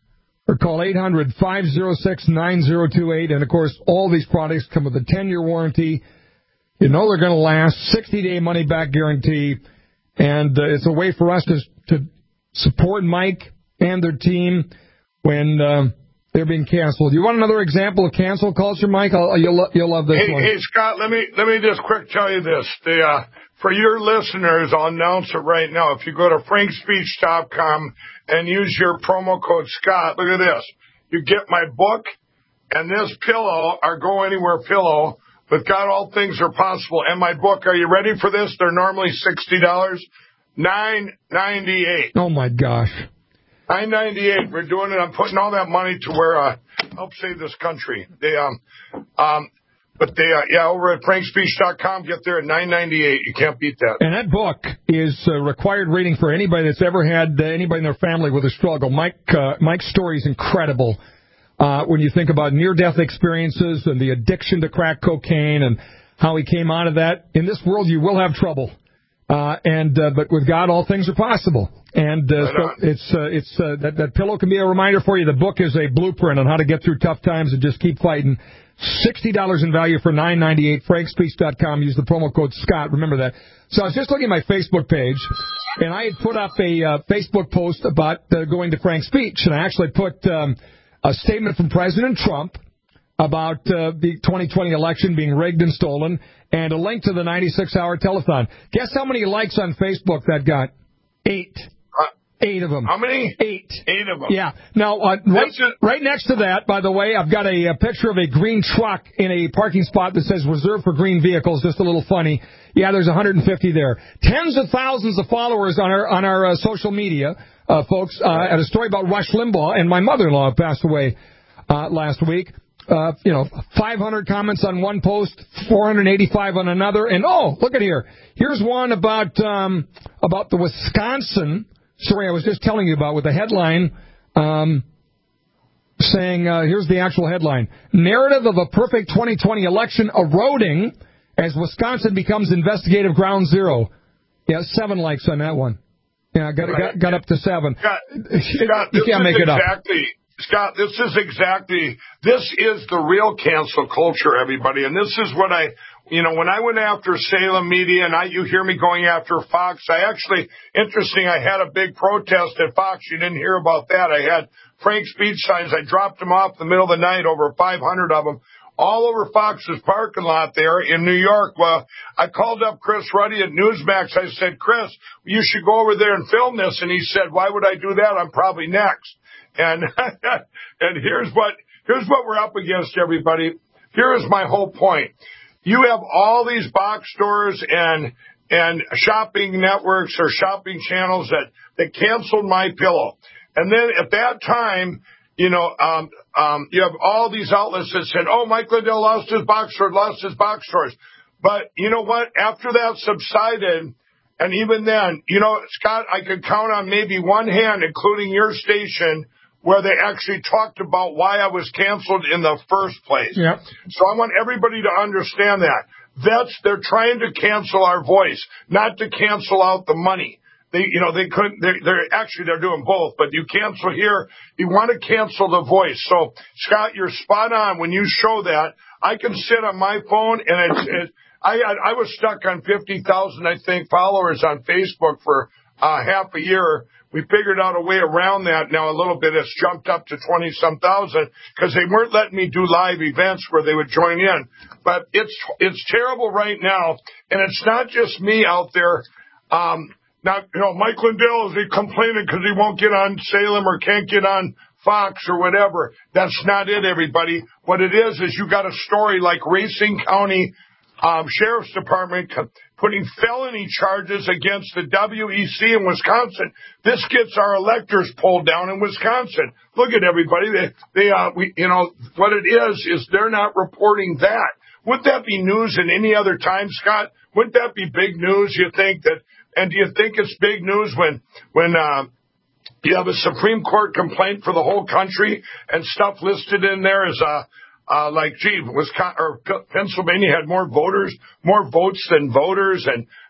or call eight hundred, five oh six, nine oh two eight. And, of course, all these products come with a ten-year warranty. You know they're going to last, sixty-day money-back guarantee. And uh, it's a way for us to, to support Mike and their team when uh, they're being canceled. You want another example of cancel culture, Mike? I'll, you'll, you'll love this hey, one. Hey, Scott, let me let me just quick tell you this. The, uh, for your listeners, I'll announce it right now. If you go to frank speech dot com and use your promo code Scott, look at this. You get my book and this pillow, our Go Anywhere pillow, with God All Things Are Possible, and my book. Are you ready for this? They're normally sixty dollars. nine ninety-eight. Oh, my gosh. nine ninety-eight. We're doing it. I'm putting all that money to where uh, help save this country. They um um, but they uh, yeah over at frank speech dot com. Get there at nine ninety-eight. You can't beat that. And that book is uh, required reading for anybody that's ever had uh, anybody in their family with a struggle. Mike uh, Mike's story is incredible. Uh, when you think about near-death experiences and the addiction to crack cocaine and how he came out of that, in this world you will have trouble. Uh, and uh, but with God, all things are possible. And uh, so it's uh, it's uh, that that pillow can be a reminder for you. The book is a blueprint on how to get through tough times and just keep fighting. Sixty dollars in value for nine ninety-eight. frank speech dot com. Use the promo code Scott. Remember that. So I was just looking at my Facebook page, and I had put up a uh, Facebook post about uh, going to Frank Speech, and I actually put um, a statement from President Trump about uh, the twenty twenty election being rigged and stolen, and a link to the ninety-six hour telethon. Guess how many likes on Facebook that got? Eight. Uh, Eight of them. How many? Eight. Eight of them. Yeah. Now, uh, right, right next to that, by the way, I've got a, a picture of a green truck in a parking spot that says reserved for green vehicles. Just a little funny. Yeah, there's one hundred fifty there. Tens of thousands of followers on our on our uh, social media, uh, folks. Uh, I had a story about Rush Limbaugh, and my mother-in-law passed away uh, last week. Uh, you know, five hundred comments on one post, four hundred eighty-five on another, and oh, look at here. Here's one about um, about the Wisconsin story I was just telling you about with the headline um, saying, uh, here's the actual headline: narrative of a perfect twenty twenty election eroding as Wisconsin becomes investigative ground zero. Yeah, seven likes on that one. Yeah, got right. got, got up to seven. Scott, Scott, you can't make it up. Exactly. Scott, this is exactly, this is the real cancel culture, everybody. And this is what I, you know, when I went after Salem Media, and I, you hear me going after Fox, I actually, interesting, I had a big protest at Fox. You didn't hear about that. I had Frank Speech signs. I dropped them off in the middle of the night, over five hundred of them, all over Fox's parking lot there in New York. Well, I called up Chris Ruddy at Newsmax. I said, Chris, you should go over there and film this. And he said, why would I do that? I'm probably next. And and here's what here's what we're up against, everybody. Here is my whole point. You have all these box stores and and shopping networks or shopping channels that, that canceled My Pillow. And then at that time, you know, um, um, you have all these outlets that said, oh, Mike Lindell lost his box store, lost his box stores. But you know what? After that subsided, and even then, you know, Scott, I could count on maybe one hand, including your station, where they actually talked about why I was canceled in the first place. Yep. So I want everybody to understand that. That's, they're trying to cancel our voice, not to cancel out the money. They, you know, they couldn't, they're, they're actually, they're doing both, but you cancel here, you want to cancel the voice. So Scott, you're spot on when you show that. I can sit on my phone and it's, it, I, I was stuck on fifty thousand, I think, followers on Facebook for uh, half a year. We figured out a way around that now a little bit. It's jumped up to twenty-some thousand because they weren't letting me do live events where they would join in. But it's it's terrible right now, and it's not just me out there. Um, now, you know, Mike Lindell, is he complaining because he won't get on Salem or can't get on Fox or whatever? That's not it, everybody. What it is is you got a story like Racine County Um, Sheriff's Department putting felony charges against the W E C in Wisconsin. This gets our electors pulled down in Wisconsin. Look at everybody. They, they, uh, we, you know, what it is, is they're not reporting that. Wouldn't that be news in any other time, Scott? Wouldn't that be big news? You think that, and do you think it's big news when, when, uh, you have a Supreme Court complaint for the whole country and stuff listed in there as, uh, Uh, like, gee, Wisconsin or Pennsylvania had more voters, more votes than voters, and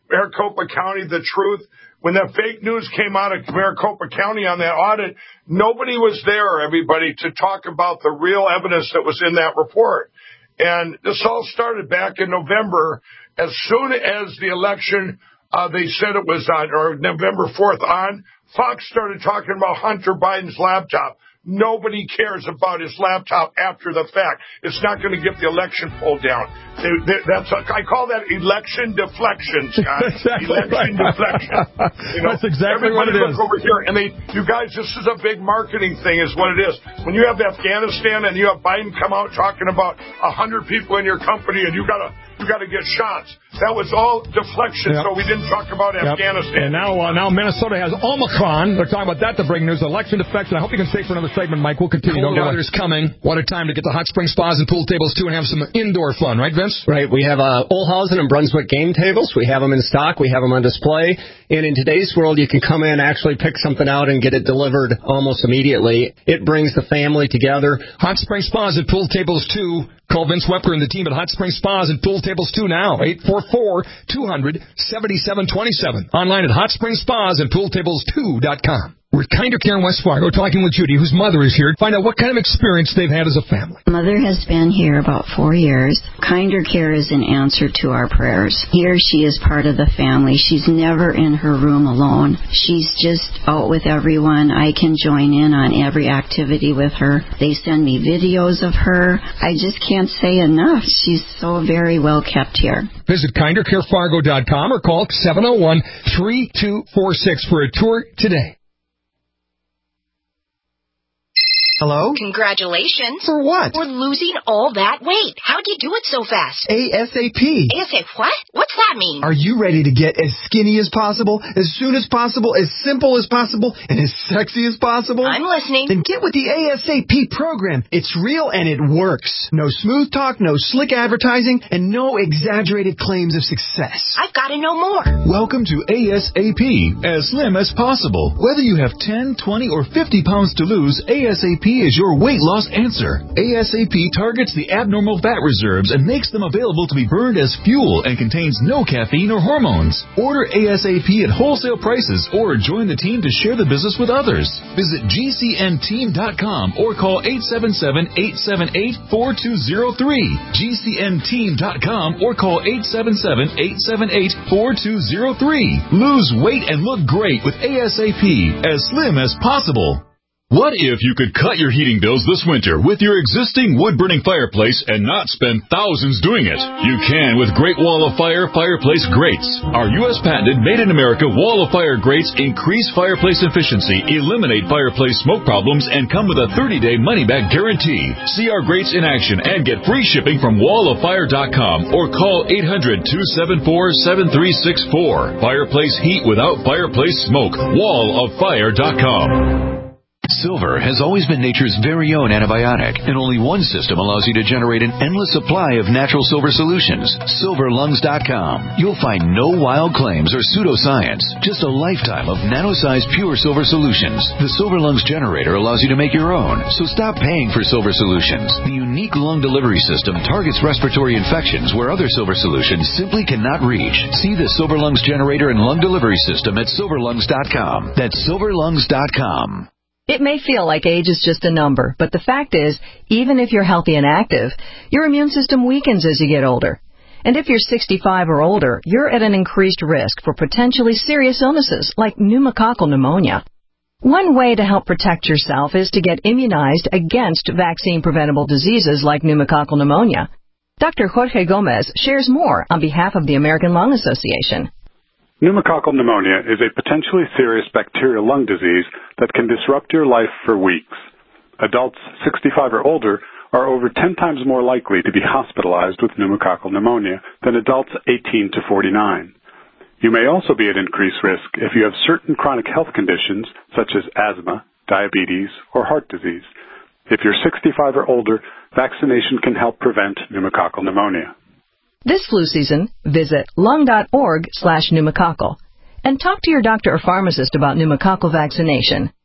Maricopa County the truth. When the fake news came out of Maricopa County on that audit, nobody was there, everybody, to talk about the real evidence that was in that report. And this all started back in November. As soon as the election, uh, they said it was on, or November fourth on, Fox started talking about Hunter Biden's laptop. Nobody cares about his laptop after the fact. It's not going to get the election pulled down. They, they, that's a, I call that election deflection, Scott. Exactly election right. deflection. You know, that's exactly what it look is. over here, and they, you guys, this is a big marketing thing, is what it is. When you have Afghanistan and you have Biden come out talking about a hundred people in your company, and you got to you got to get shots. That was all deflection, yep. So we didn't talk about yep. Afghanistan. And now, uh, now Minnesota has Omicron. They're talking about that to bring news. Election deflection. I hope you can stay for another segment, Mike. We'll continue. Cold weather's coming. What a time to get the hot spring spas and pool tables, too, and have some indoor fun. Right, Vince? Right. We have uh, Olhausen and Brunswick game tables. We have them in stock. We have them on display. And in today's world, you can come in, actually pick something out, and get it delivered almost immediately. It brings the family together. Hot spring spas and pool tables, too. Call Vince Wepler and the team at Hot Spring Spas and Pool Tables two now. eight four four, two hundred, seventy-seven twenty-seven. Online at hot spring spas and pool tables two dot com. We're at Kinder Care in West Fargo talking with Judy, whose mother is here, to find out what kind of experience they've had as a family. Mother has been here about four years. Kinder Care is an answer to our prayers. Here she is part of the family. She's never in her room alone. She's just out with everyone. I can join in on every activity with her. They send me videos of her. I just can't say enough. She's so very well kept here. Visit kinder care fargo dot com or call seven oh one, three two four six for a tour today. Hello? Congratulations. For what? For losing all that weight. How'd you do it so fast? ASAP. ASAP what? What's that mean? Are you ready to get as skinny as possible, as soon as possible, as simple as possible, and as sexy as possible? I'm listening. Then get with the ASAP program. It's real and it works. No smooth talk, no slick advertising, and no exaggerated claims of success. I've got to know more. Welcome to ASAP, as slim as possible. Whether you have ten, twenty, or fifty pounds to lose, ASAP is your weight loss answer. ASAP targets the abnormal fat reserves and makes them available to be burned as fuel and contains no caffeine or hormones. Order ASAP at wholesale prices or join the team to share the business with others. Visit G C N team dot com or call eight seven seven, eight seven eight, four two zero three. G C N team dot com or call eight seven seven, eight seven eight, four two zero three. Lose weight and look great with ASAP, as slim as possible. What if you could cut your heating bills this winter with your existing wood-burning fireplace and not spend thousands doing it? You can with Great Wall of Fire Fireplace Grates. Our U S patented made-in-America Wall of Fire grates increase fireplace efficiency, eliminate fireplace smoke problems, and come with a thirty-day money-back guarantee. See our grates in action and get free shipping from wall of fire dot com or call eight hundred, two seven four, seven three six four. Fireplace heat without fireplace smoke. wall of fire dot com. Silver has always been nature's very own antibiotic, and only one system allows you to generate an endless supply of natural silver solutions. silver lungs dot com. You'll find no wild claims or pseudoscience, just a lifetime of nano-sized pure silver solutions. The Silver Lungs generator allows you to make your own, so stop paying for silver solutions. The unique lung delivery system targets respiratory infections where other silver solutions simply cannot reach. See the Silver Lungs generator and lung delivery system at silver lungs dot com. That's silver lungs dot com. It may feel like age is just a number, but the fact is, even if you're healthy and active, your immune system weakens as you get older. And if you're sixty-five or older, you're at an increased risk for potentially serious illnesses like pneumococcal pneumonia. One way to help protect yourself is to get immunized against vaccine-preventable diseases like pneumococcal pneumonia. Doctor Jorge Gomez shares more on behalf of the American Lung Association. Pneumococcal pneumonia is a potentially serious bacterial lung disease that can disrupt your life for weeks. Adults sixty-five or older are over ten times more likely to be hospitalized with pneumococcal pneumonia than adults eighteen to forty-nine. You may also be at increased risk if you have certain chronic health conditions such as asthma, diabetes, or heart disease. If you're sixty-five or older, vaccination can help prevent pneumococcal pneumonia. This flu season, visit lung.org slash pneumococcal and talk to your doctor or pharmacist about pneumococcal vaccination.